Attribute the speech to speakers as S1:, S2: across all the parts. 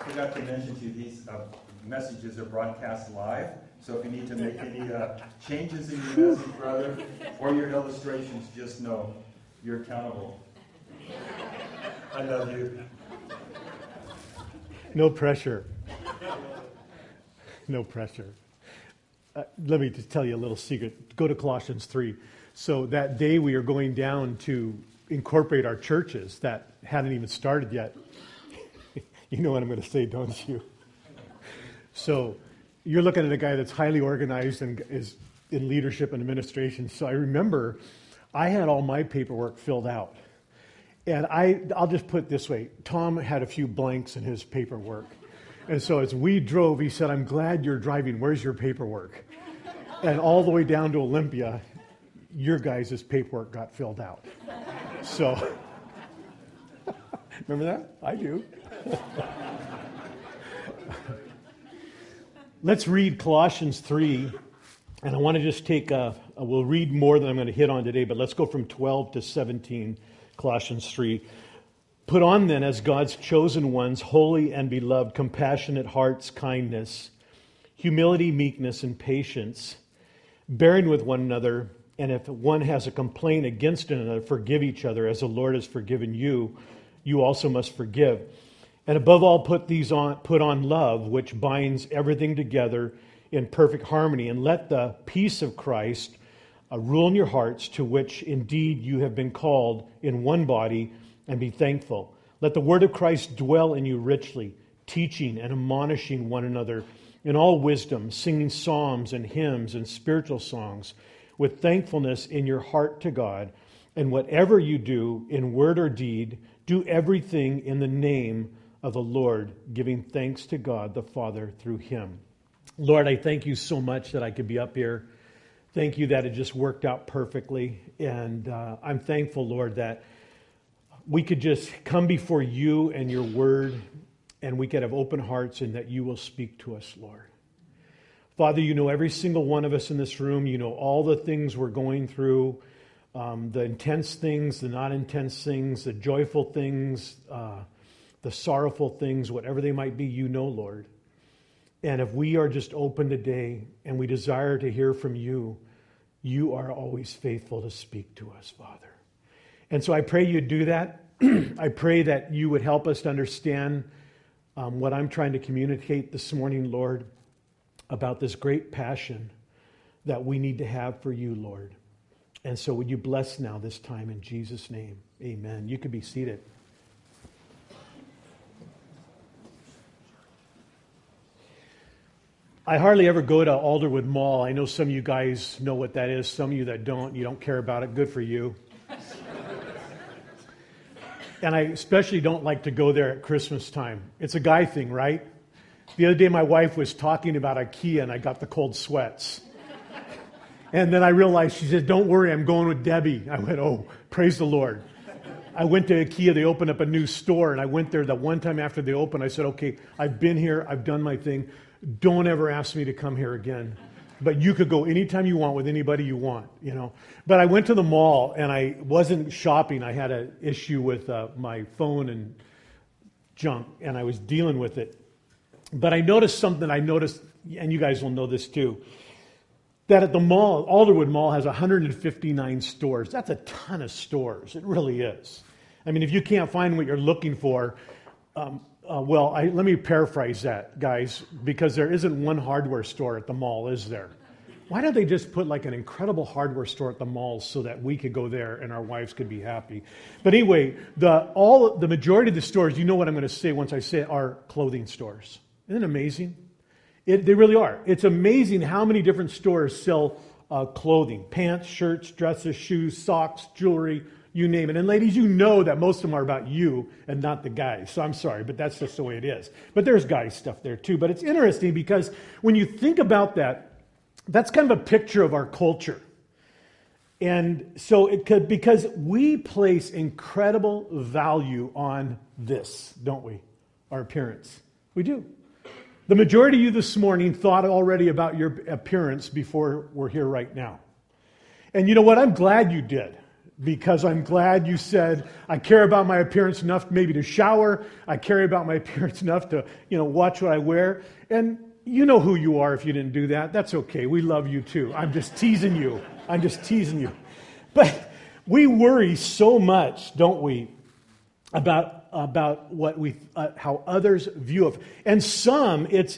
S1: forgot to mention to you, these messages are broadcast live. So if you need to make any changes in your message, brother, or your illustrations, just know you're accountable. I love you.
S2: No pressure. No pressure. Let me just tell you a little secret. Go to Colossians 3. So that day we are going down to incorporate our churches that hadn't even started yet. You know what I'm going to say, don't you? So you're looking at a guy that's highly organized and is in leadership and administration. So I remember I had all my paperwork filled out. And I'll just put it this way. Tom had a few blanks in his paperwork. And so as we drove, he said, "I'm glad you're driving. Where's your paperwork?" And all the way down to Olympia, your guys' paperwork got filled out. So, remember that? I do. Let's read Colossians 3. And I want to just we'll read more than I'm going to hit on today, but let's go from 12 to 17, Colossians 3. Put on then as God's chosen ones, holy and beloved, compassionate hearts, kindness, humility, meekness, and patience, bearing with one another, and if one has a complaint against another, forgive each other as the Lord has forgiven you. You also must forgive. And above all, put on love, which binds everything together in perfect harmony, and let the peace of Christ rule in your hearts, to which indeed you have been called in one body, and be thankful. Let the word of Christ dwell in you richly, teaching and admonishing one another in all wisdom, singing psalms and hymns and spiritual songs with thankfulness in your heart to God. And whatever you do in word or deed, do everything in the name of the Lord, giving thanks to God the Father through him. Lord, I thank you so much that I could be up here. Thank you that it just worked out perfectly. And I'm thankful, Lord, that we could just come before you and your word, and we could have open hearts, and that you will speak to us, Lord. Father, you know every single one of us in this room. You know all the things we're going through, the intense things, the not intense things, the joyful things, the sorrowful things, whatever they might be, you know, Lord. And if we are just open today and we desire to hear from you, you are always faithful to speak to us, Father. And so I pray you do that. I pray that you would help us to understand what I'm trying to communicate this morning, Lord, about this great passion that we need to have for you, Lord. And so would you bless now this time in Jesus' name? Amen. You can be seated. I hardly ever go to Alderwood Mall. I know some of you guys know what that is. Some of you that don't, you don't care about it. Good for you. And I especially don't like to go there at Christmas time. It's a guy thing, right? The other day my wife was talking about IKEA and I got the cold sweats. And then I realized, she said, "Don't worry, I'm going with Debbie." I went, "Oh, praise the Lord." I went to IKEA, they opened up a new store, and I went there the one time after they opened. I said, "Okay, I've been here, I've done my thing. Don't ever ask me to come here again. But you could go anytime you want with anybody you want, you know." But I went to the mall and I wasn't shopping. I had an issue with my phone and junk, and I was dealing with it. But I noticed something. And you guys will know this too, that at the mall, Alderwood Mall has 159 stores. That's a ton of stores. It really is. I mean, if you can't find what you're looking for, let me paraphrase that, guys, because there isn't one hardware store at the mall, is there? Why don't they just put like an incredible hardware store at the malls so that we could go there and our wives could be happy? But anyway, the majority of the stores, you know what I'm going to say once I say it, are clothing stores. Isn't it amazing? They really are. It's amazing how many different stores sell clothing, pants, shirts, dresses, shoes, socks, jewelry, you name it. And ladies, you know that most of them are about you and not the guys. So I'm sorry, but that's just the way it is. But there's guys stuff there too. But it's interesting because when you think about that, that's kind of a picture of our culture. And so because we place incredible value on this, don't we? Our appearance. We do. The majority of you this morning thought already about your appearance before we're here right now. And you know what? I'm glad you did. because I'm glad you said, I care about my appearance enough maybe to shower. I care about my appearance enough to, watch what I wear. And you know who you are if you didn't do that. That's okay. We love you too. I'm just teasing you. But we worry so much, don't we, about what how others view us. And some, it's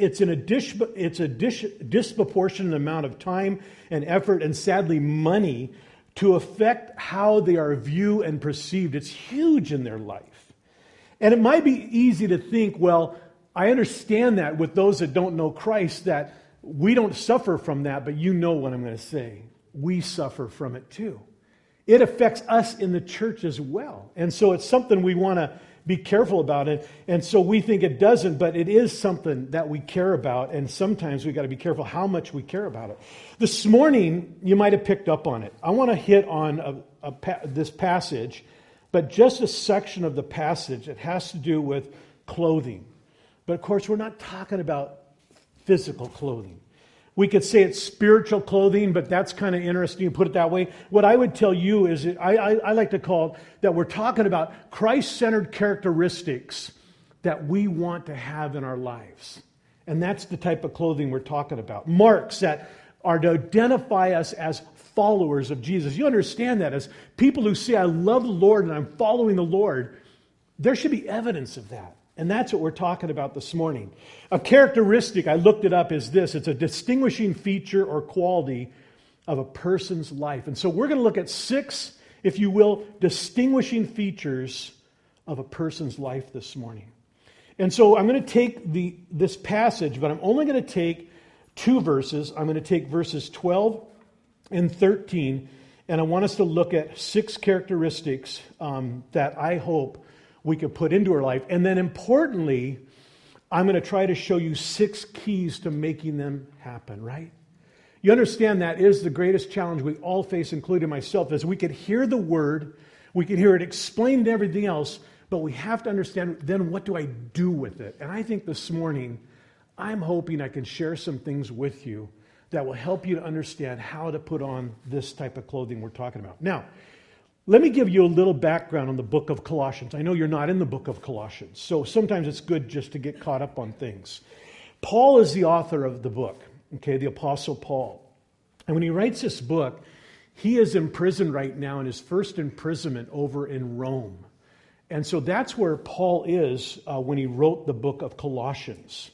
S2: a disproportionate amount of time and effort and sadly money to affect how they are viewed and perceived. It's huge in their life. And it might be easy to think, well, I understand that with those that don't know Christ, that we don't suffer from that, but you know what I'm going to say. We suffer from it too. It affects us in the church as well. And so it's something we want to be careful about it. And so we think it doesn't, but it is something that we care about. And sometimes we've got to be careful how much we care about it. This morning, you might have picked up on it. I want to hit on this passage, but just a section of the passage. It has to do with clothing. But of course, we're not talking about physical clothing. We could say it's spiritual clothing, but that's kind of interesting to put it that way. What I would tell you is, I like to call it that we're talking about Christ-centered characteristics that we want to have in our lives. And that's the type of clothing we're talking about. Marks that are to identify us as followers of Jesus. You understand that as people who say, I love the Lord and I'm following the Lord, there should be evidence of that. And that's what we're talking about this morning. A characteristic, I looked it up, is this. It's a distinguishing feature or quality of a person's life. And so we're going to look at 6, if you will, distinguishing features of a person's life this morning. And so I'm going to take this passage, but I'm only going to take 2 verses. I'm going to take verses 12 and 13, and I want us to look at 6 characteristics that I hope we could put into our life. And then importantly, I'm going to try to show you 6 keys to making them happen, right? You understand that is the greatest challenge we all face, including myself, is we could hear the word, we could hear it explained to everything else, but we have to understand then what do I do with it? And I think this morning, I'm hoping I can share some things with you that will help you to understand how to put on this type of clothing we're talking about. Now, let me give you a little background on the book of Colossians. I know you're not in the book of Colossians, so sometimes it's good just to get caught up on things. Paul is the author of the book, okay, the Apostle Paul. And when he writes this book, he is in prison right now in his first imprisonment over in Rome. And so that's where Paul is when he wrote the book of Colossians.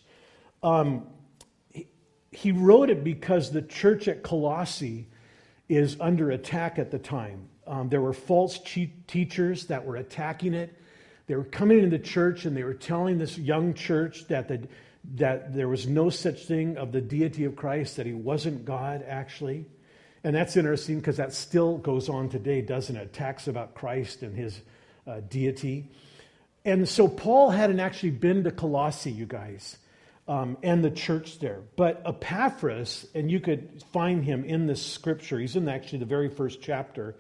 S2: He wrote it because the church at Colossae is under attack at the time. There were false teachers that were attacking it. They were coming into the church and they were telling this young church that there was no such thing of the deity of Christ, that he wasn't God actually. And that's interesting because that still goes on today, doesn't it? Attacks about Christ and his deity. And so Paul hadn't actually been to Colossae, you guys, and the church there. But Epaphras, and you could find him in this scripture, he's in actually the very first chapter.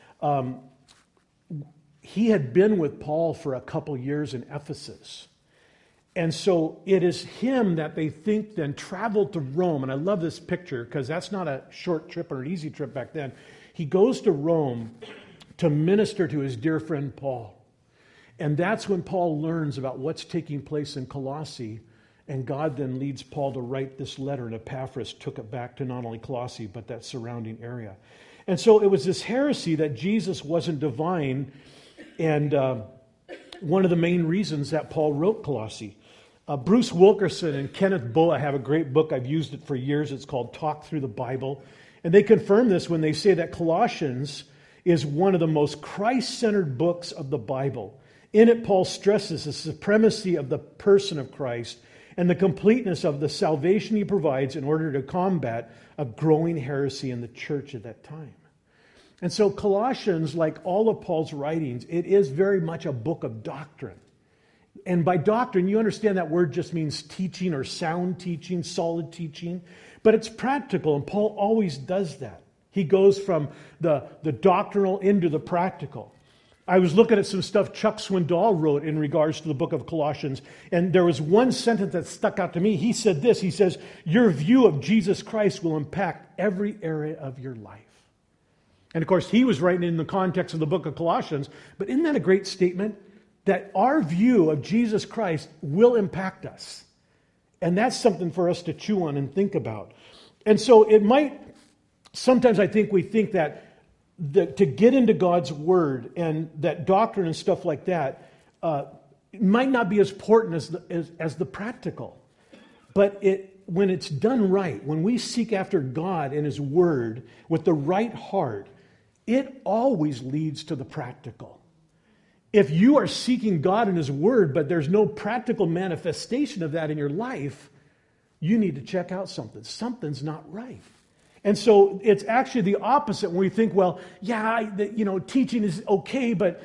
S2: He had been with Paul for a couple years in Ephesus. And so it is him that they think then traveled to Rome. And I love this picture because that's not a short trip or an easy trip back then. He goes to Rome to minister to his dear friend Paul. And that's when Paul learns about what's taking place in Colossae. And God then leads Paul to write this letter. And Epaphras took it back to not only Colossae, but that surrounding area. And so it was this heresy that Jesus wasn't divine, and one of the main reasons that Paul wrote Colossae. Bruce Wilkerson and Kenneth Boa have a great book. I've used it for years. It's called Talk Through the Bible. And they confirm this when they say that Colossians is one of the most Christ-centered books of the Bible. In it, Paul stresses the supremacy of the person of Christ and the completeness of the salvation he provides in order to combat a growing heresy in the church at that time. And so Colossians, like all of Paul's writings, it is very much a book of doctrine. And by doctrine, you understand that word just means teaching or sound teaching, solid teaching. But it's practical, and Paul always does that. He goes from the doctrinal into the practical. I was looking at some stuff Chuck Swindoll wrote in regards to the book of Colossians, and there was one sentence that stuck out to me. He said this, he says, your view of Jesus Christ will impact every area of your life. And of course, he was writing in the context of the book of Colossians. But isn't that a great statement? That our view of Jesus Christ will impact us. And that's something for us to chew on and think about. And so it might, sometimes I think we think that to get into God's Word and that doctrine and stuff like that, it might not be as important as the practical. But when it's done right, when we seek after God and His Word with the right heart, it always leads to the practical. If you are seeking God and His Word, but there's no practical manifestation of that in your life, you need to check out something. Something's not right. And so it's actually the opposite when we think, well, yeah, teaching is okay, but,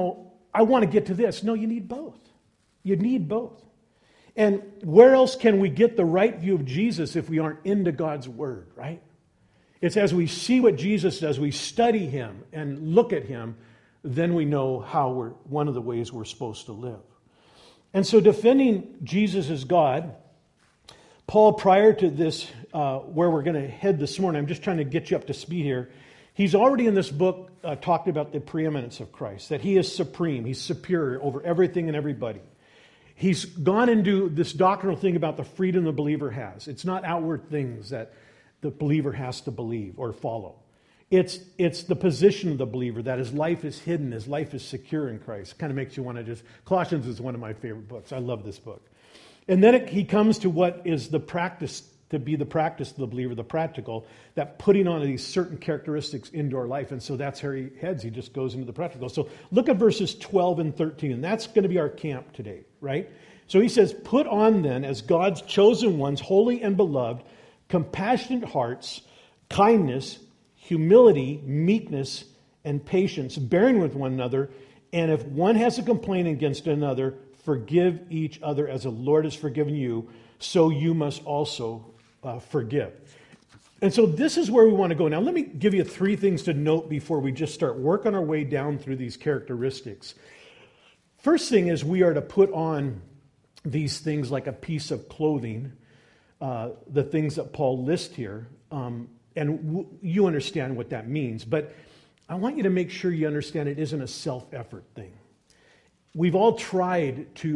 S2: I want to get to this. No, you need both. You need both. And where else can we get the right view of Jesus if we aren't into God's Word, right? It's as we see what Jesus does, we study Him and look at Him, then we know how one of the ways we're supposed to live. And so defending Jesus as God, Paul, prior to this, where we're going to head this morning, I'm just trying to get you up to speed here. He's already in this book talked about the preeminence of Christ, that He is supreme, He's superior over everything and everybody. He's gone into this doctrinal thing about the freedom the believer has. It's not outward things that the believer has to believe or follow. It's the position of the believer, that his life is hidden, his life is secure in Christ. Kind of makes you want to Colossians is one of my favorite books. I love this book. And then he comes to what is the practice, to be the practice of the believer, the practical, that putting on these certain characteristics into our life. And so that's where he heads. He just goes into the practical. So look at verses 12 and 13, and that's going to be our camp today, right? So he says, put on then, as God's chosen ones, holy and beloved, compassionate hearts, kindness, humility, meekness, and patience, bearing with one another, and if one has a complaint against another, forgive each other as the Lord has forgiven you, so you must also forgive. And so this is where we want to go. Now let me give you 3 things to note before we just start working our way down through these characteristics. First thing is we are to put on these things like a piece of clothing, the things that Paul lists here, and you understand what that means. But I want you to make sure you understand it isn't a self-effort thing. We've all tried to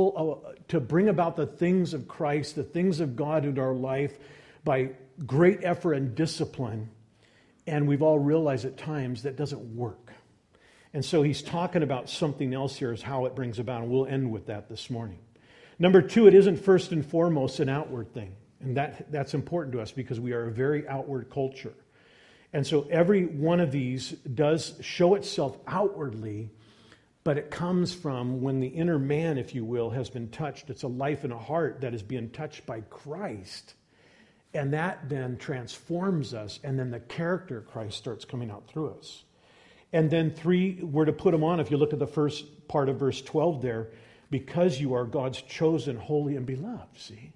S2: bring about the things of Christ, the things of God into our life by great effort and discipline. And we've all realized at times that doesn't work. And so he's talking about something else here is how it brings about. And we'll end with that this morning. Number 2, it isn't first and foremost an outward thing. And that's important to us because we are a very outward culture. And so every one of these does show itself outwardly, but it comes from when the inner man, if you will, has been touched. It's a life and a heart that is being touched by Christ. And that then transforms us, and then the character of Christ starts coming out through us. And then 3, we're to put them on, if you look at the first part of verse 12 there, because you are God's chosen, holy, and beloved, see?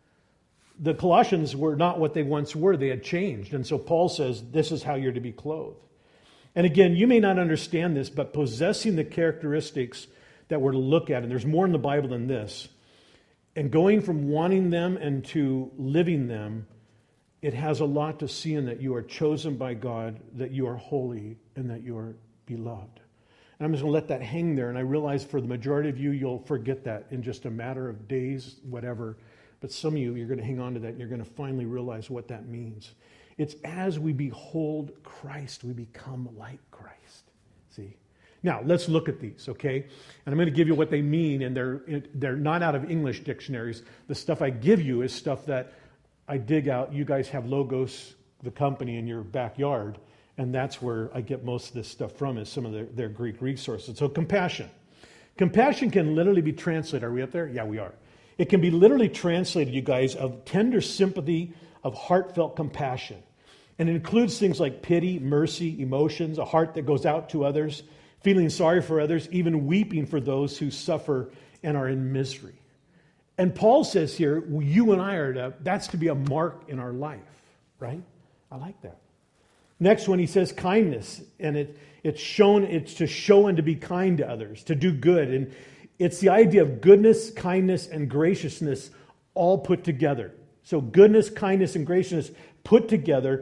S2: The Colossians were not what they once were. They had changed. And so Paul says, this is how you're to be clothed. And again, you may not understand this, but possessing the characteristics that we're to look at, and there's more in the Bible than this, and going from wanting them and to living them, it has a lot to see in that you are chosen by God, that you are holy, and that you are beloved. And I'm just going to let that hang there, and I realize for the majority of you, you'll forget that in just a matter of days, whatever. But some of you, you're going to hang on to that, and you're going to finally realize what that means. It's as we behold Christ, we become like Christ. See? Now, let's look at these, okay? And I'm going to give you what they mean, and they're not out of English dictionaries. The stuff I give you is stuff that I dig out. You guys have Logos, the company, in your backyard, and that's where I get most of this stuff from, is some of their Greek resources. So compassion. Compassion can literally be translated. Are we up there? Yeah, we are. It can be literally translated, you guys, of tender sympathy, of heartfelt compassion. And it includes things like pity, mercy, emotions, a heart that goes out to others, feeling sorry for others, even weeping for those who suffer and are in misery. And Paul says here, you and I that's to be a mark in our life, right? I like that. Next one, he says kindness. And it's to show and to be kind to others, to do good. And it's the idea of goodness, kindness, and graciousness all put together. So goodness, kindness, and graciousness put together.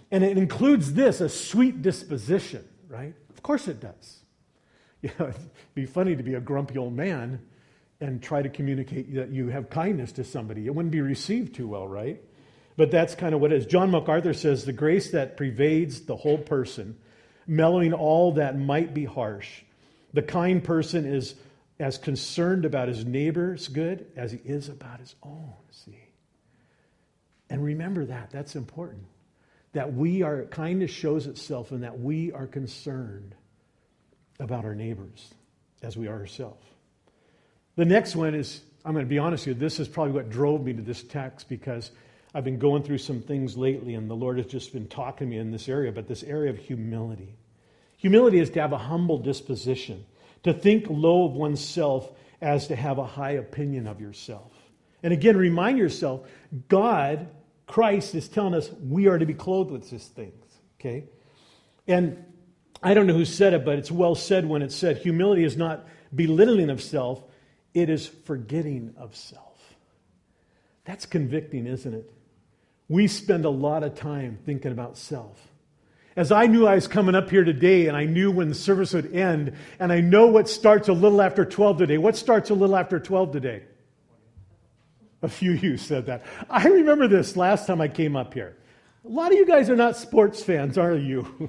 S2: And it includes this, a sweet disposition, right? Of course it does. You know, it'd be funny to be a grumpy old man and try to communicate that you have kindness to somebody. It wouldn't be received too well, right? But that's kind of what it is. John MacArthur says, the grace that pervades the whole person, mellowing all that might be harsh. The kind person is as concerned about his neighbor's good as he is about his own, see? And remember that. That's important. That kindness shows itself in that we are concerned about our neighbors as we are ourselves. The next one is, I'm going to be honest with you, this is probably what drove me to this text, because I've been going through some things lately and the Lord has just been talking to me in this area, but this area of humility. Humility is to have a humble disposition, to think low of oneself as to have a high opinion of yourself. And again, remind yourself, God, Christ is telling us we are to be clothed with these things, okay? And I don't know who said it, but it's well said when it said, humility is not belittling of self, it is forgetting of self. That's convicting, isn't it? We spend a lot of time thinking about self. As I knew I was coming up here today, and I knew when the service would end, and I know what starts a little after 12 today. What starts a little after 12 today? A few of you said that. I remember this last time I came up here. A lot of you guys are not sports fans, are you?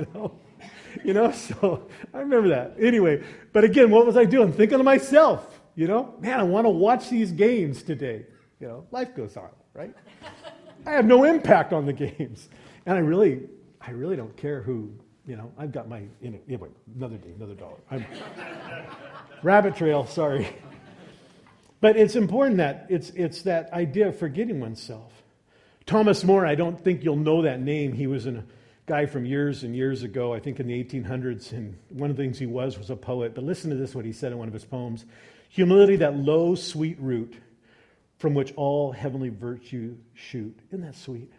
S2: So I remember that. Anyway, but again, what was I doing? Thinking of myself, Man, I want to watch these games today. Life goes on, right? I have no impact on the games. And I really don't care who, I've got my, anyway, another day, another dollar. Rabbit trail, sorry. But it's important that it's that idea of forgetting oneself. Thomas More, I don't think you'll know that name. He was a guy from years and years ago, I think in the 1800s, and one of the things he was a poet. But listen to this, what he said in one of his poems. Humility, that low, sweet root from which all heavenly virtue shoot. Isn't that sweet?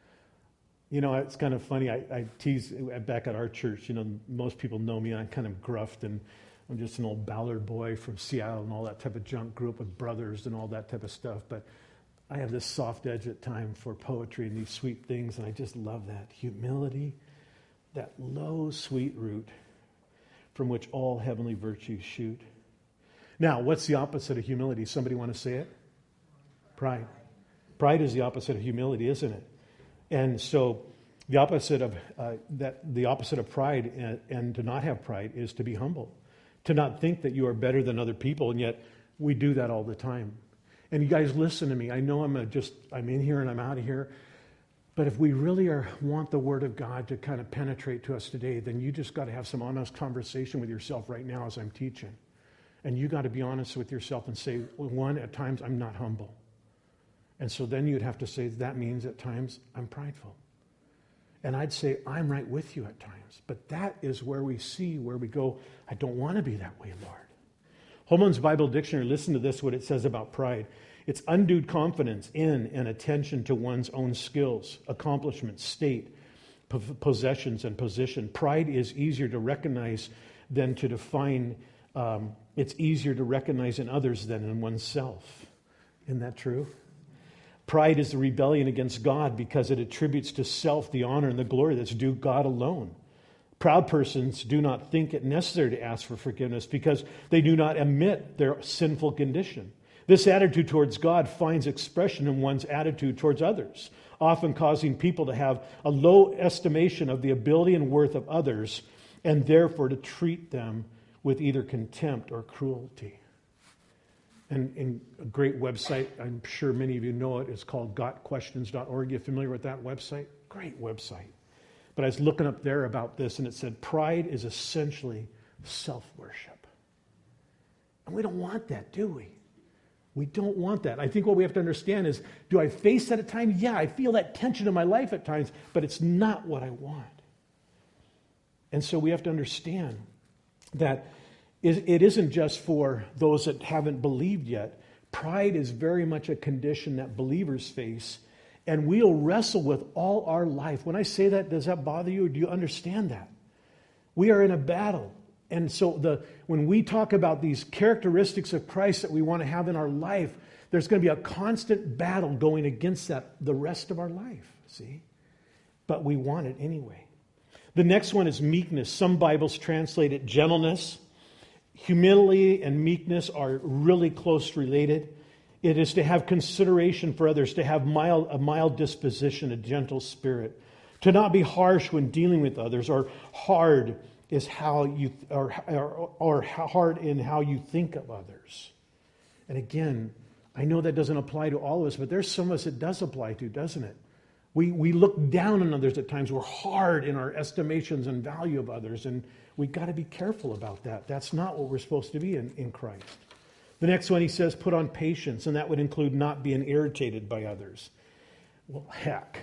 S2: It's kind of funny. I tease back at our church. Most people know me. I'm kind of gruff, and I'm just an old Ballard boy from Seattle and all that type of junk. Grew up with brothers and all that type of stuff. But I have this soft edge at times for poetry and these sweet things, and I just love that. Humility, that low, sweet root from which all heavenly virtues shoot. Now, what's the opposite of humility? Somebody want to say it? Pride. Pride is the opposite of humility, isn't it? And so the opposite of pride and to not have pride is to be humble, to not think that you are better than other people, and yet we do that all the time. And you guys listen to me. I know I'm in here and I'm out of here, but if we really want the Word of God to kind of penetrate to us today, then you just got to have some honest conversation with yourself right now as I'm teaching. And you got to be honest with yourself and say, one, at times I'm not humble. And so then you'd have to say, that means at times I'm prideful. And I'd say, I'm right with you at times. But that is where we go, I don't want to be that way, Lord. Holman's Bible Dictionary, listen to this, what it says about pride. It's undue confidence in and attention to one's own skills, accomplishments, state, possessions, and position. Pride is easier to recognize than to define. It's easier to recognize in others than in oneself. Isn't that true? Pride is the rebellion against God because it attributes to self the honor and the glory that's due God alone. Proud persons do not think it necessary to ask for forgiveness because they do not admit their sinful condition. This attitude towards God finds expression in one's attitude towards others, often causing people to have a low estimation of the ability and worth of others, and therefore to treat them with either contempt or cruelty. And a great website, I'm sure many of you know it, is called gotquestions.org. You familiar with that website? Great website. But I was looking up there about this, and it said pride is essentially self-worship. And we don't want that, do we? We don't want that. I think what we have to understand is, do I face that at times? Yeah, I feel that tension in my life at times, but it's not what I want. And so we have to understand that it isn't just for those that haven't believed yet. Pride is very much a condition that believers face, and we'll wrestle with all our life. When I say that, does that bother you, or do you understand that? We are in a battle. And so when we talk about these characteristics of Christ that we want to have in our life, there's going to be a constant battle going against that the rest of our life, see? but we want it anyway. The next one is meekness. Some Bibles translate it gentleness. Humility and meekness are really close related. It is to have consideration for others, to have a mild disposition, a gentle spirit, to not be harsh when dealing with others, or hard is how you or hard in how you think of others. And again, I know that doesn't apply to all of us, but there's some of us it does apply to, doesn't it? We look down on others at times. We're hard in our estimations and value of others, and we've got to be careful about that. That's not what we're supposed to be in Christ. The next one, he says, put on patience, and that would include not being irritated by others. Well, heck.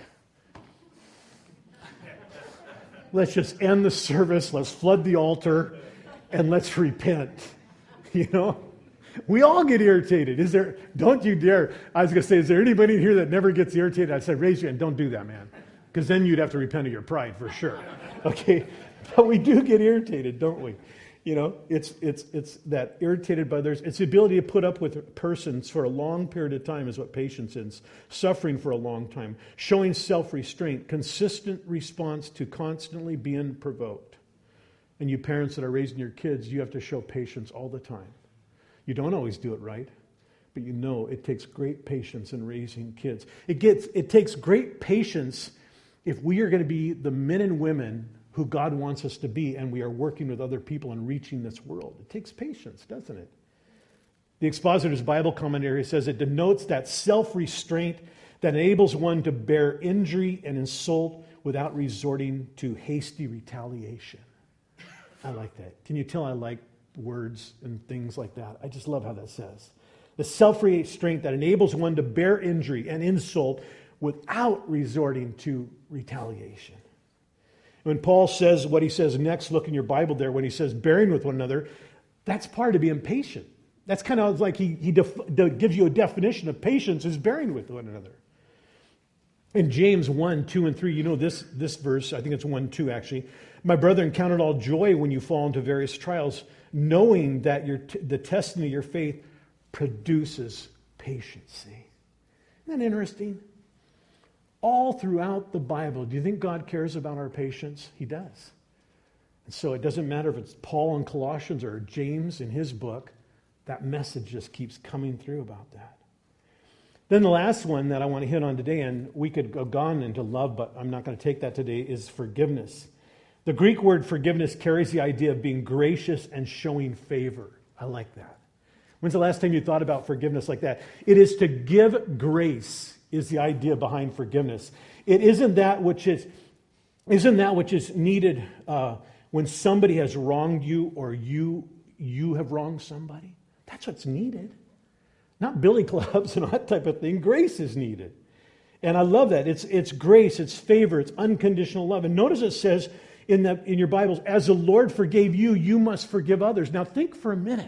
S2: Let's just end the service, let's flood the altar, and let's repent. You know? We all get irritated. Don't you dare. I was going to say, is there anybody in here that never gets irritated? I said, raise your hand. Don't do that, man. Because then you'd have to repent of your pride for sure. Okay? But we do get irritated, don't we? You know, it's that irritated by others. It's the ability to put up with persons for a long period of time is what patience is. Suffering for a long time. Showing self-restraint. Consistent response to constantly being provoked. And you parents that are raising your kids, you have to show patience all the time. You don't always do it right, but you know it takes great patience in raising kids. It takes great patience if we are going to be the men and women who God wants us to be, and we are working with other people and reaching this world. It takes patience, doesn't it? The Expositor's Bible Commentary says it denotes that self-restraint that enables one to bear injury and insult without resorting to hasty retaliation. I like that. Can you tell I like words and things like that? I just love how that says. The self-restraint that enables one to bear injury and insult without resorting to retaliation. When Paul says what he says next, look in your Bible there, when he says bearing with one another, that's part of being patient. That's kind of like he gives you a definition of patience is bearing with one another. In James 1, 2, and 3, you know this verse, I think it's 1, 2 actually. My brethren, count it all joy when you fall into various trials, knowing that the testing of your faith produces patience. Isn't that interesting? All throughout the Bible, do you think God cares about our patience? He does. And so it doesn't matter if it's Paul in Colossians or James in his book, that message just keeps coming through about that. Then the last one that I want to hit on today, and we could go on into love, but I'm not going to take that today, is forgiveness. The Greek word forgiveness carries the idea of being gracious and showing favor. I like that. When's the last time you thought about forgiveness like that? It is to give grace is the idea behind forgiveness. It isn't that which is needed when somebody has wronged you or you have wronged somebody. That's what's needed. Not billy clubs and that type of thing. Grace is needed. And I love that. It's grace, it's favor, it's unconditional love. And notice it says in your Bibles, as the Lord forgave you, you must forgive others. Now think for a minute.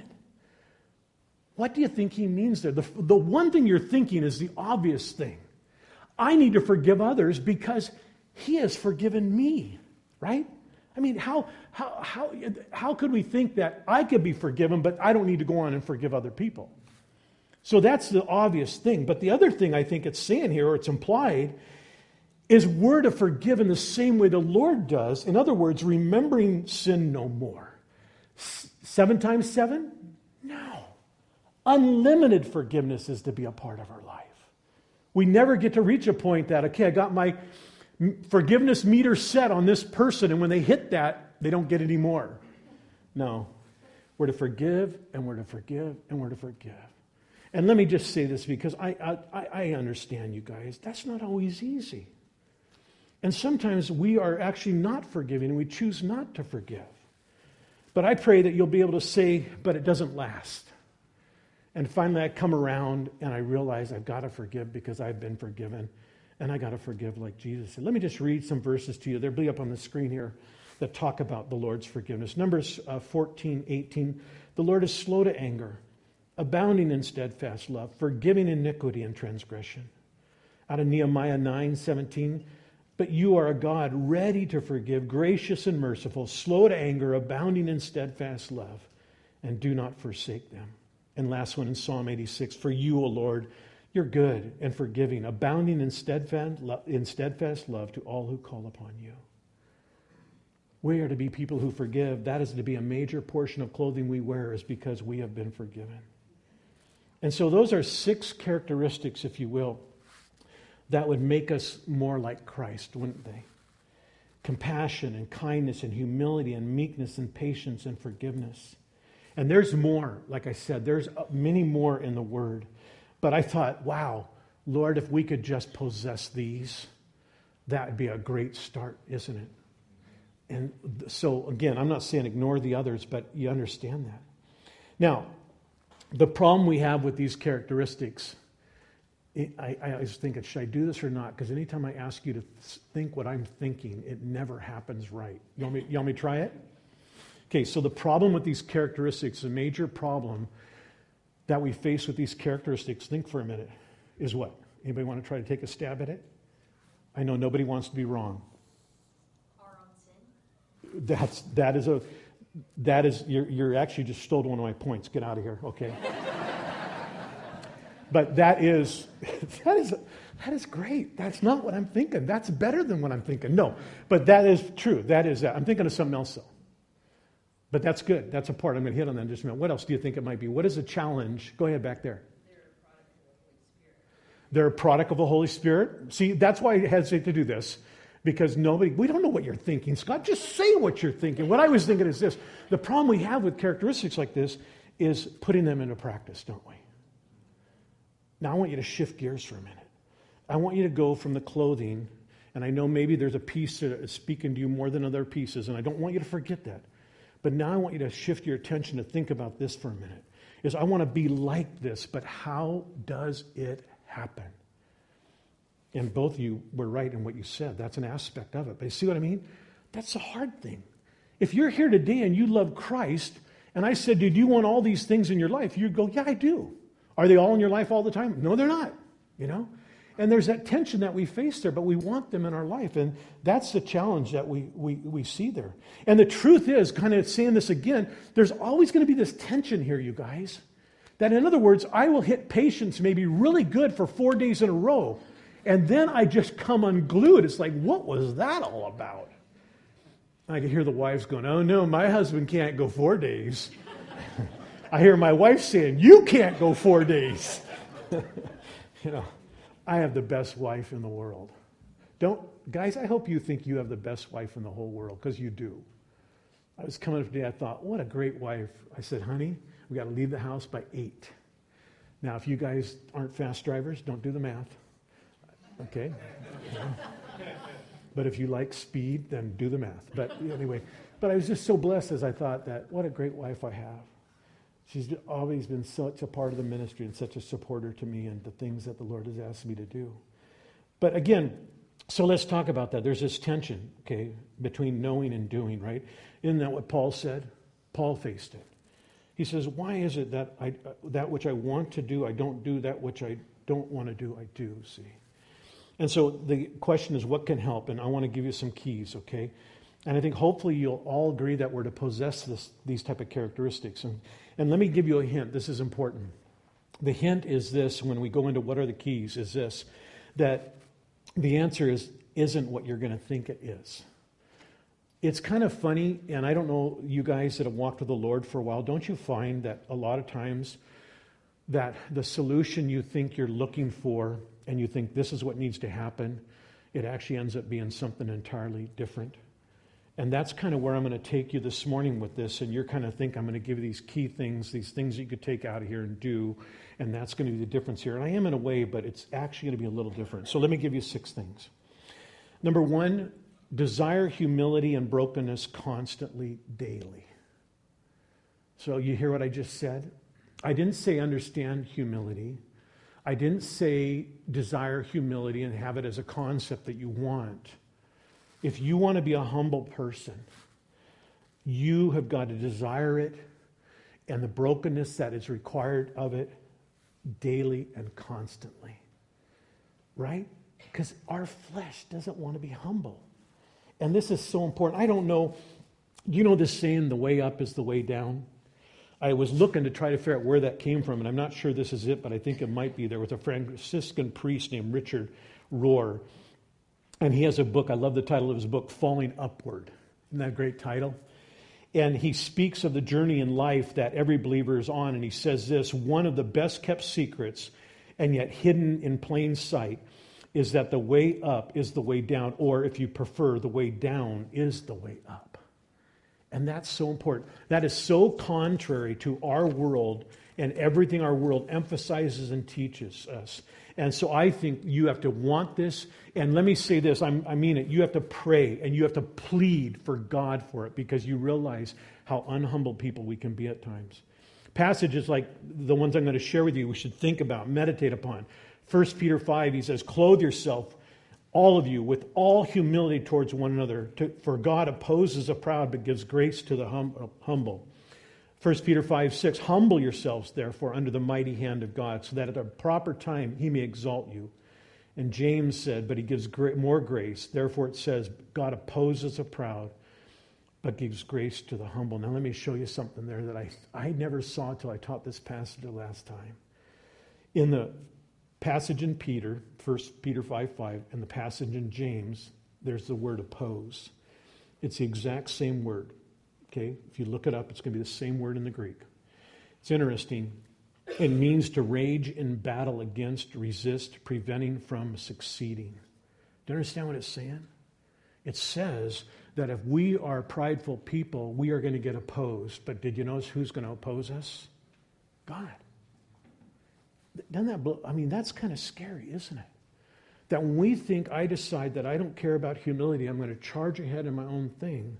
S2: What do you think he means there? The one thing you're thinking is the obvious thing. I need to forgive others because he has forgiven me, right? I mean, how could we think that I could be forgiven, but I don't need to go on and forgive other people? So that's the obvious thing. But the other thing I think it's saying here, or it's implied, is we're to forgive in the same way the Lord does. In other words, remembering sin no more. 7 times 7? No. Unlimited forgiveness is to be a part of our life. We never get to reach a point that, okay, I got my forgiveness meter set on this person, and when they hit that, they don't get any more. No. We're to forgive, and we're to forgive, and we're to forgive. And let me just say this, because I understand you guys. That's not always easy. And sometimes we are actually not forgiving, and we choose not to forgive. But I pray that you'll be able to say, but it doesn't last. And finally I come around and I realize I've got to forgive because I've been forgiven. And I got to forgive like Jesus said. Let me just read some verses to you. They'll be up on the screen here that talk about the Lord's forgiveness. Numbers 14:18. The Lord is slow to anger, abounding in steadfast love, forgiving iniquity and transgression. Out of Nehemiah 9:17. But you are a God ready to forgive, gracious and merciful, slow to anger, abounding in steadfast love, and do not forsake them. And last one in Psalm 86, for you, O Lord, You're good and forgiving, abounding in steadfast love to all who call upon you. We are to be people who forgive. That is to be a major portion of clothing we wear, is because we have been forgiven. And so those are 6 characteristics, if you will, that would make us more like Christ, wouldn't they? Compassion and kindness and humility and meekness and patience and forgiveness. And there's more, like I said, there's many more in the Word. But I thought, wow, Lord, if we could just possess these, that would be a great start, isn't it? And so, again, I'm not saying ignore the others, but you understand that. Now, the problem we have with these characteristics, I was thinking, should I do this or not? Because anytime I ask you to think what I'm thinking, it never happens right. You want me to try it? Okay, so the problem with these characteristics, a major problem that we face with these characteristics, think for a minute, is what? Anybody want to try to take a stab at it? I know nobody wants to be wrong.
S3: Our own sin.
S2: You're actually just stole one of my points. Get out of here, okay? But that is great. That's not what I'm thinking. That's better than what I'm thinking. No, but that is true. That is that. I'm thinking of something else though. But that's good. That's a part I'm going to hit on that in just a minute. What else do you think it might be? What is a challenge? Go ahead back there. They're a product of the Holy Spirit. See, that's why I hesitate to do this. Because we don't know what you're thinking, Scott. Just say what you're thinking. What I was thinking is this. The problem we have with characteristics like this is putting them into practice, don't we? Now I want you to shift gears for a minute. I want you to go from the clothing, and I know maybe there's a piece that is speaking to you more than other pieces, and I don't want you to forget that. But now I want you to shift your attention to think about this for a minute. Is I want to be like this, but how does it happen? And both of you were right in what you said. That's an aspect of it. But you see what I mean? That's the hard thing. If you're here today and you love Christ, and I said, do you want all these things in your life? You'd go, yeah, I do. Are they all in your life all the time? No, they're not. You know? And there's that tension that we face there, but we want them in our life. And that's the challenge that we see there. And the truth is, kind of saying this again, there's always going to be this tension here, you guys. That in other words, I will hit patience maybe really good for 4 days in a row. And then I just come unglued. It's like, what was that all about? I can hear the wives going, oh no, my husband can't go 4 days. I hear my wife saying, you can't go 4 days. You know, I have the best wife in the world. Guys, I hope you think you have the best wife in the whole world, because you do. I was coming up today, I thought, what a great wife. I said, honey, we got to leave the house by 8. Now, if you guys aren't fast drivers, don't do the math. Okay? But if you like speed, then do the math. But anyway, I was just so blessed as I thought that, what a great wife I have. She's always been such a part of the ministry and such a supporter to me and the things that the Lord has asked me to do. But again, so let's talk about that. There's this tension, okay, between knowing and doing, right? Isn't that what Paul said? Paul faced it. He says, why is it that that which I want to do, I don't do, that which I don't want to do, I do, see? And so the question is, what can help? And I want to give you some keys, okay? And I think hopefully you'll all agree that we're to possess these type of characteristics. And let me give you a hint. This is important. The hint is this, when we go into what are the keys, is this, that the answer isn't what you're going to think it is. It's kind of funny, and I don't know, you guys that have walked with the Lord for a while, don't you find that a lot of times that the solution you think you're looking for and you think this is what needs to happen, it actually ends up being something entirely different? And that's kind of where I'm going to take you this morning with this, and you're kind of think I'm going to give you these key things, these things you could take out of here and do, and that's going to be the difference here. And I am in a way, but it's actually going to be a little different. So let me give you 6 things. Number 1, desire humility and brokenness constantly, daily. So you hear what I just said? I didn't say understand humility. I didn't say desire humility and have it as a concept that you want. If you want to be a humble person, you have got to desire it and the brokenness that is required of it daily and constantly. Right? Because our flesh doesn't want to be humble. And this is so important. I don't know, do you know this saying, the way up is the way down? I was looking to try to figure out where that came from, and I'm not sure this is it, but I think it might be. There was a Franciscan priest named Richard Rohr, and he has a book. I love the title of his book, Falling Upward. Isn't that a great title? And he speaks of the journey in life that every believer is on, and he says this: one of the best kept secrets, and yet hidden in plain sight, is that the way up is the way down, or if you prefer, the way down is the way up. And that's so important. That is so contrary to our world and everything our world emphasizes and teaches us. And so I think you have to want this. And let me say this, I mean it. You have to pray and you have to plead for God for it, because you realize how unhumble people we can be at times. Passages like the ones I'm going to share with you, we should think about, meditate upon. 1 Peter 5, he says, clothe yourself, all of you, with all humility towards one another. For God opposes the proud, but gives grace to the humble. 1 Peter 5, 6, humble yourselves, therefore, under the mighty hand of God, so that at a proper time he may exalt you. And James said, but he gives more grace. Therefore it says, God opposes the proud, but gives grace to the humble. Now let me show you something there that I never saw until I taught this passage the last time. In the passage in Peter, 1 Peter 5:5, and the passage in James, there's the word oppose. It's the exact same word. Okay? If you look it up, it's going to be the same word in the Greek. It's interesting. It means to rage in battle against, resist, preventing from succeeding. Do you understand what it's saying? It says that if we are prideful people, we are going to get opposed. But did you notice who's going to oppose us? God. Doesn't that blow? I mean, that's kind of scary, isn't it? That when we think, I decide that I don't care about humility, I'm going to charge ahead in my own thing,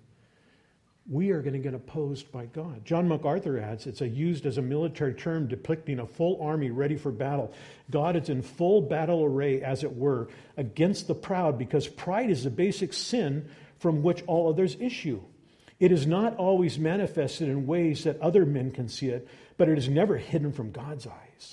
S2: we are going to get opposed by God. John MacArthur adds, it's used as a military term depicting a full army ready for battle. God is in full battle array, as it were, against the proud, because pride is the basic sin from which all others issue. It is not always manifested in ways that other men can see it, but it is never hidden from God's eyes.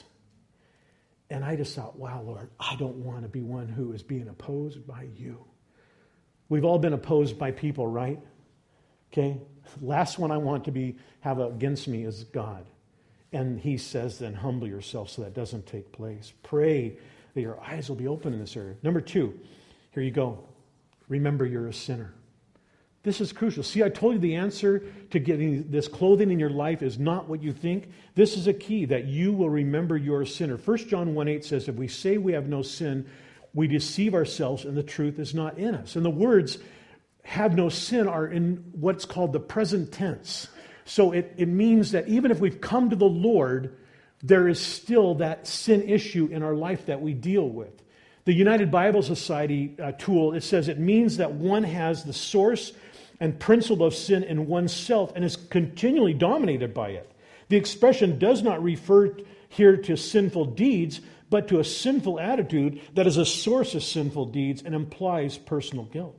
S2: And I just thought, wow, Lord, I don't want to be one who is being opposed by you. We've all been opposed by people, right? Okay? Last one I want to have against me is God. And he says then, humble yourself so that doesn't take place. Pray that your eyes will be open in this area. Number 2, here you go. Remember you're a sinner. This is crucial. See, I told you the answer to getting this clothing in your life is not what you think. This is a key, that you will remember you're a sinner. 1 John 1:8 says, if we say we have no sin, we deceive ourselves and the truth is not in us. And the words have no sin are in what's called the present tense. So it means that even if we've come to the Lord, there is still that sin issue in our life that we deal with. The United Bible Society tool, it says it means that one has the source and principle of sin in oneself and is continually dominated by it. The expression does not refer here to sinful deeds, but to a sinful attitude that is a source of sinful deeds and implies personal guilt.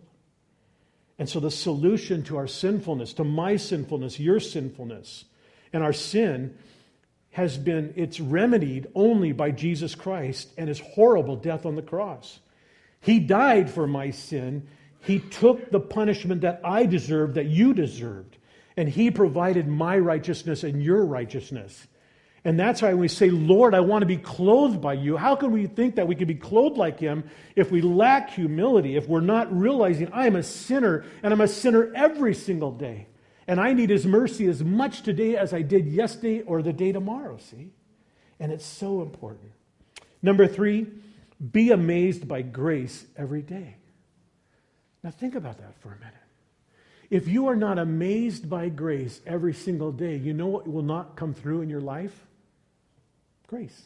S2: And so the solution to our sinfulness, to my sinfulness, your sinfulness, and our sin it's remedied only by Jesus Christ and his horrible death on the cross. He died for my sin. He took the punishment that I deserved, that you deserved. And he provided my righteousness and your righteousness. And that's why we say, Lord, I want to be clothed by you. How can we think that we can be clothed like him if we lack humility, if we're not realizing I am a sinner, and I'm a sinner every single day. And I need his mercy as much today as I did yesterday or the day tomorrow, see? And it's so important. Number 3, be amazed by grace every day. Now think about that for a minute. If you are not amazed by grace every single day, you know what will not come through in your life? Grace.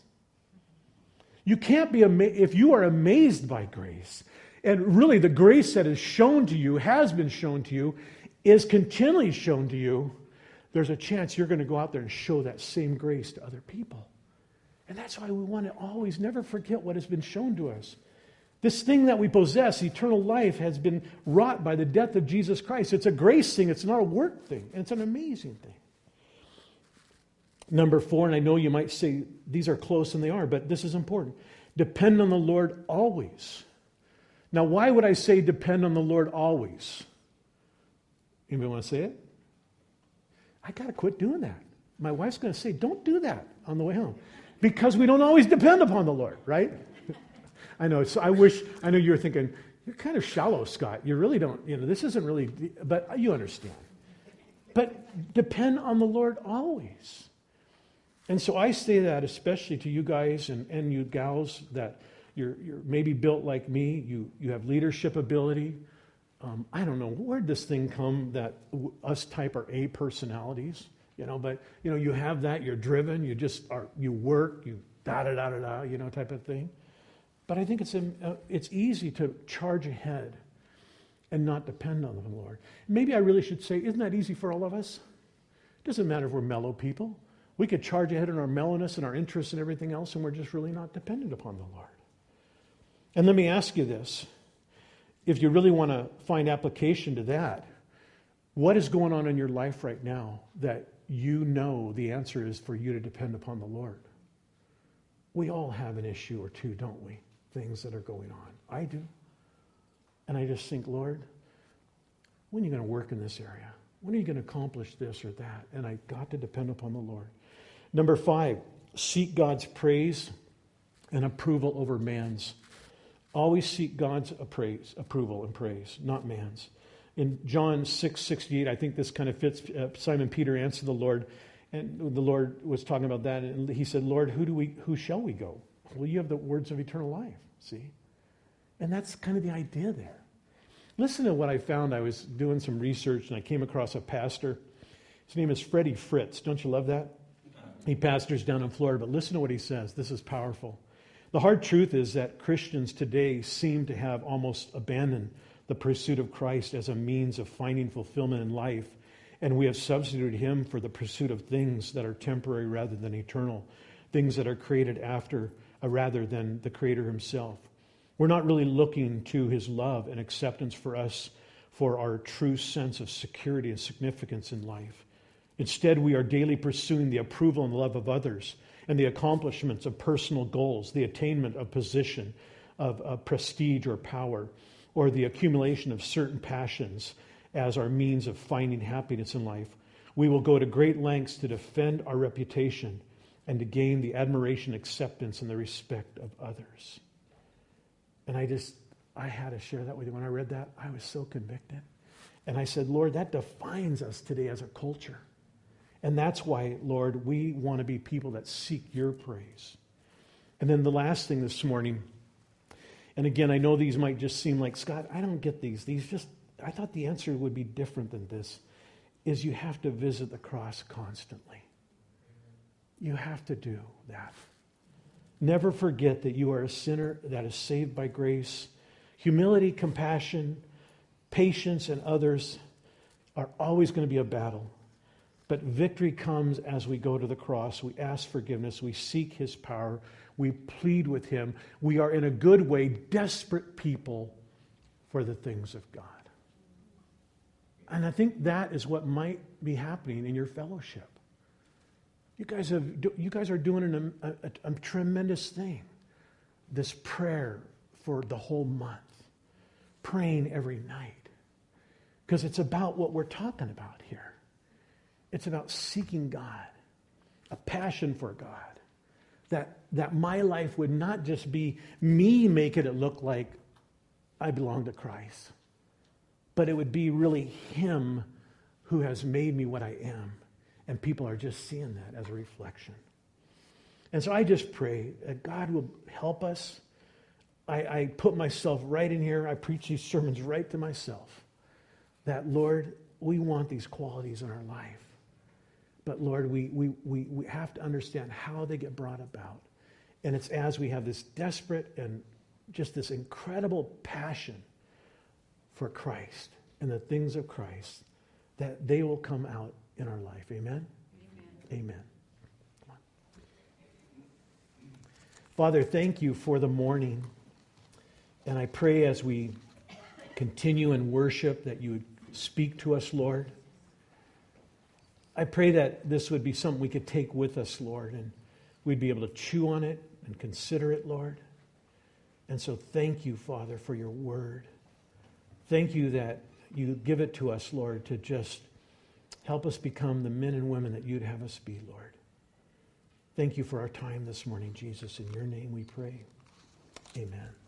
S2: You can't be amazed. If you are amazed by grace, and really the grace that is shown to you, has been shown to you, is continually shown to you, there's a chance you're going to go out there and show that same grace to other people. And that's why we want to always never forget what has been shown to us. This thing that we possess, eternal life, has been wrought by the death of Jesus Christ. It's a grace thing. It's not a work thing. And it's an amazing thing. Number 4, and I know you might say these are close, and they are, but this is important. Depend on the Lord always. Now, why would I say depend on the Lord always? Anybody want to say it? I got to quit doing that. My wife's going to say, don't do that on the way home. Because we don't always depend upon the Lord, right? I know. So I know you were thinking, you're kind of shallow, Scott. You really don't, this isn't really, but you understand. But depend on the Lord always. And so I say that especially to you guys and you gals that you're maybe built like me. You have leadership ability. I don't know, where'd this thing come that us type are A personalities? But you have that, you're driven, you work, you da-da-da-da-da, type of thing. But I think it's easy to charge ahead and not depend on the Lord. Maybe I really should say, isn't that easy for all of us? It doesn't matter if we're mellow people. We could charge ahead in our mellowness and our interests and everything else, and we're just really not dependent upon the Lord. And let me ask you this. If you really want to find application to that, what is going on in your life right now that the answer is for you to depend upon the Lord? We all have an issue or two, don't we? Things that are going on. I do. And I just think, Lord, when are you going to work in this area? When are you going to accomplish this or that? And I got to depend upon the Lord. Number 5, seek God's praise and approval over man's. Always seek God's approval and praise, not man's. In John 6:68, I think this kind of fits. Simon Peter answered the Lord, and the Lord was talking about that, and he said, Lord, who shall we go? Well, you have the words of eternal life, see? And that's kind of the idea there. Listen to what I found. I was doing some research, and I came across a pastor. His name is Freddie Fritz. Don't you love that? He pastors down in Florida, but listen to what he says. This is powerful. The hard truth is that Christians today seem to have almost abandoned the pursuit of Christ as a means of finding fulfillment in life, and we have substituted him for the pursuit of things that are temporary rather than eternal, things that are created rather than the Creator himself. We're not really looking to his love and acceptance for us for our true sense of security and significance in life. Instead, we are daily pursuing the approval and love of others and the accomplishments of personal goals, the attainment of position, of prestige or power, or the accumulation of certain passions as our means of finding happiness in life. We will go to great lengths to defend our reputation and to gain the admiration, acceptance, and the respect of others. And I had to share that with you. When I read that, I was so convicted. And I said, Lord, that defines us today as a culture. And that's why, Lord, we want to be people that seek your praise. And then the last thing this morning, and again, I know these might just seem like, Scott, I don't get these. I thought the answer would be different than this, is you have to visit the cross constantly. You have to do that. Never forget that you are a sinner that is saved by grace. Humility, compassion, patience, and others are always going to be a battle. But victory comes as we go to the cross. We ask forgiveness. We seek his power. We plead with him. We are in a good way desperate people for the things of God. And I think that is what might be happening in your fellowship. You guys are doing a tremendous thing. This prayer for the whole month. Praying every night. Because it's about what we're talking about here. It's about seeking God. A passion for God. That my life would not just be me making it look like I belong to Christ. But it would be really him who has made me what I am. And people are just seeing that as a reflection. And so I just pray that God will help us. I put myself right in here. I preach these sermons right to myself. That, Lord, we want these qualities in our life. But, Lord, we have to understand how they get brought about. And it's as we have this desperate and just this incredible passion for Christ and the things of Christ that they will come out in our life. Amen? Amen. Amen. Come on. Father, thank you for the morning. And I pray as we continue in worship that you would speak to us, Lord. I pray that this would be something we could take with us, Lord, and we'd be able to chew on it and consider it, Lord. And so thank you, Father, for your word. Thank you that you give it to us, Lord, to just Help us become the men and women that you'd have us be, Lord. Thank you for our time this morning, Jesus. In your name we pray. Amen.